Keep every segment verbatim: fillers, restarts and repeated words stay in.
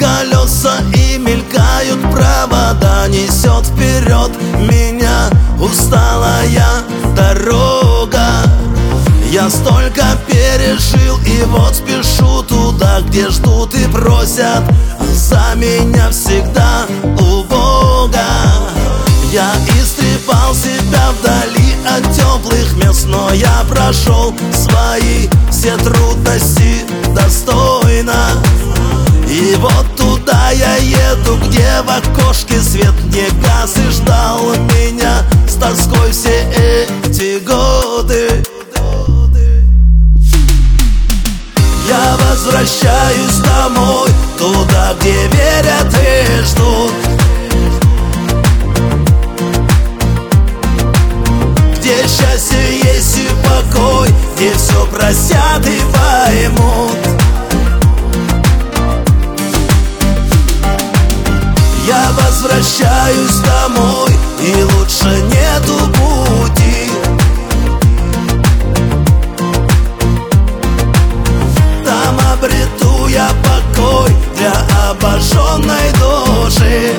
колеса и мелькают провода. Несет вперед меня усталая дорога. Я столько пережил, и вот спешу туда, где ждут и просят за меня всегда у Бога. Я истрепал себя вдали от теплых мест, но я прошел свои все трудности достойно. И вот туда я еду, где в окошке свет не гас и ждал меня с тоской все эти годы. Я возвращаюсь домой, туда, где верят и ждут, где счастье есть и покой, где все простят и поймут. Я возвращаюсь домой, и лучше нету пути. Там обрету я покой для обожженной души.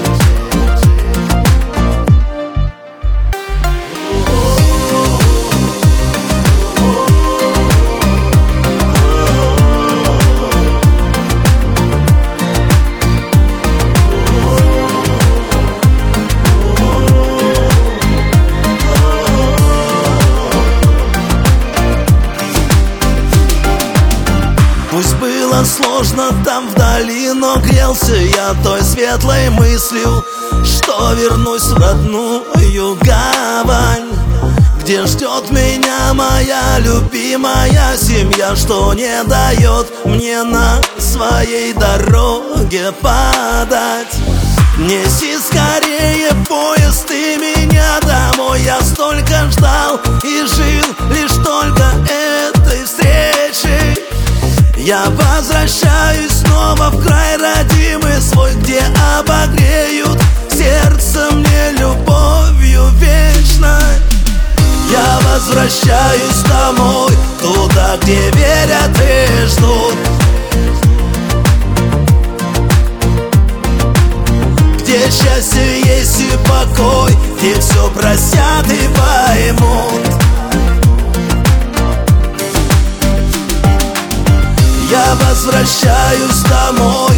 Пусть было сложно там вдали, но грелся я той светлой мыслью, что вернусь в родную гавань, где ждет меня моя любимая семья, что не дает мне на своей дороге падать. Неси скорее поезд и меня домой. Я столько ждал и жил лишь только этой встречи. Я возвращаюсь снова в край родимый свой, где обогреют сердце мне любовью вечной. Я возвращаюсь домой, туда, где верят и ждут, где счастье есть и покой, где все простят и поймут. Я возвращаюсь домой,